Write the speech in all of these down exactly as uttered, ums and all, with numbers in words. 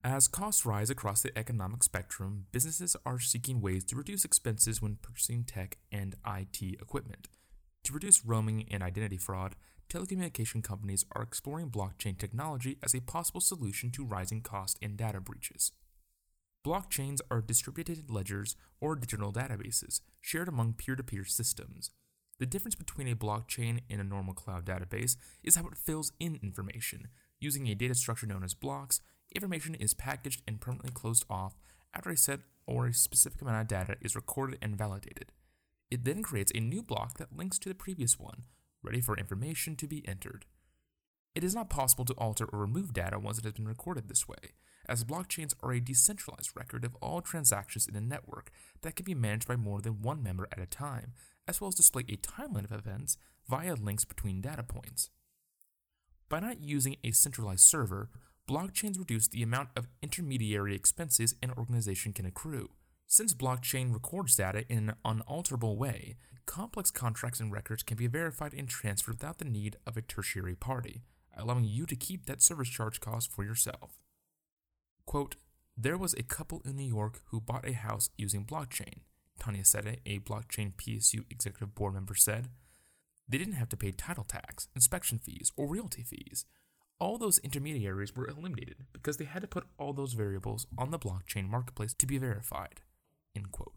As costs rise across the economic spectrum, businesses are seeking ways to reduce expenses when purchasing tech and I T equipment. To reduce roaming and identity fraud, telecommunication companies are exploring blockchain technology as a possible solution to rising costs and data breaches. Blockchains are distributed ledgers or digital databases shared among peer-to-peer systems. The difference between a blockchain and a normal cloud database is how it fills in information. Using a data structure known as blocks, information is packaged and permanently closed off after a set or a specific amount of data is recorded and validated. It then creates a new block that links to the previous one, ready for information to be entered. It is not possible to alter or remove data once it has been recorded this way, as blockchains are a decentralized record of all transactions in a network that can be managed by more than one member at a time, as well as display a timeline of events via links between data points. By not using a centralized server, blockchains reduce the amount of intermediary expenses an organization can accrue. Since blockchain records data in an unalterable way, complex contracts and records can be verified and transferred without the need of a tertiary party, allowing you to keep that service charge cost for yourself. Quote, "There was a couple in New York who bought a house using blockchain," Tanya Sede, a blockchain P S U executive board member, said. They didn't have to pay title tax, inspection fees, or realty fees. All those intermediaries were eliminated because they had to put all those variables on the blockchain marketplace to be verified. End quote.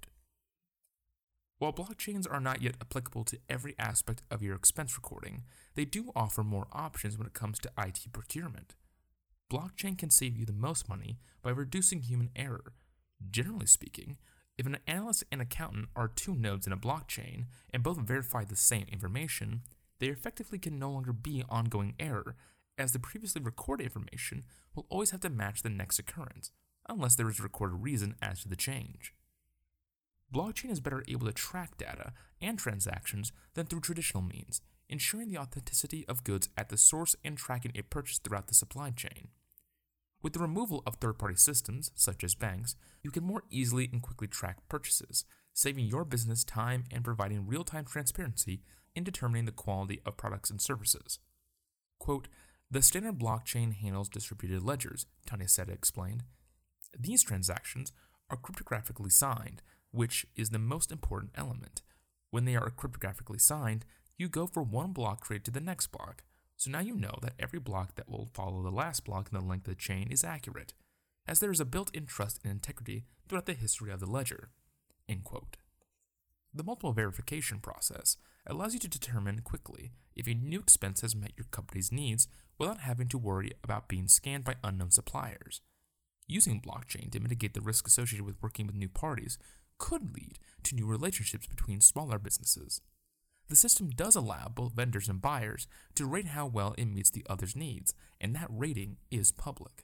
While blockchains are not yet applicable to every aspect of your expense recording, they do offer more options when it comes to I T procurement. Blockchain can save you the most money by reducing human error. Generally speaking, if an analyst and accountant are two nodes in a blockchain and both verify the same information, there effectively can no longer be ongoing error, as the previously recorded information will always have to match the next occurrence, unless there is a recorded reason as to the change. Blockchain is better able to track data and transactions than through traditional means, ensuring the authenticity of goods at the source and tracking a purchase throughout the supply chain. With the removal of third-party systems, such as banks, you can more easily and quickly track purchases, saving your business time and providing real-time transparency in determining the quality of products and services. Quote, "The standard blockchain handles distributed ledgers," Tanya Sede explained. These transactions are cryptographically signed, which is the most important element. When they are cryptographically signed, you go from one block created to the next block. So now you know that every block that will follow the last block in the length of the chain is accurate, as there is a built-in trust and integrity throughout the history of the ledger. End quote. The multiple verification process allows you to determine quickly if a new expense has met your company's needs without having to worry about being scanned by unknown suppliers. Using blockchain to mitigate the risk associated with working with new parties could lead to new relationships between smaller businesses. The system does allow both vendors and buyers to rate how well it meets the other's needs, and that rating is public.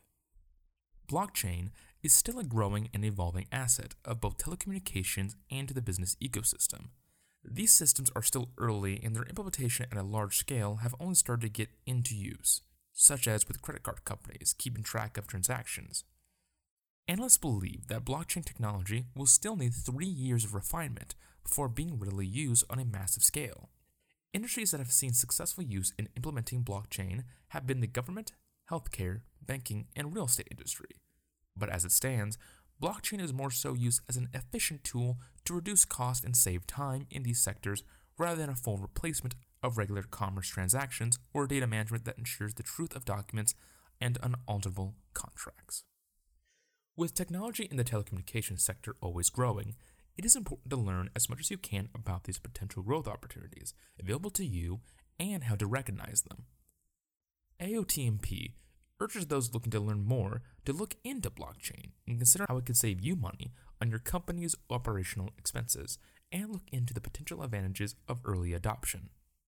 Blockchain is still a growing and evolving asset of both telecommunications and to the business ecosystem. These systems are still early, and their implementation at a large scale have only started to get into use, such as with credit card companies keeping track of transactions. Analysts believe that blockchain technology will still need three years of refinement before being readily used on a massive scale. Industries that have seen successful use in implementing blockchain have been the government, healthcare, banking, and real estate industry. But as it stands, blockchain is more so used as an efficient tool to reduce cost and save time in these sectors rather than a full replacement of regular commerce transactions or data management that ensures the truth of documents and unalterable contracts. With technology in the telecommunications sector always growing, it is important to learn as much as you can about these potential growth opportunities available to you and how to recognize them. A O T M P urges those looking to learn more to look into blockchain and consider how it can save you money on your company's operational expenses and look into the potential advantages of early adoption.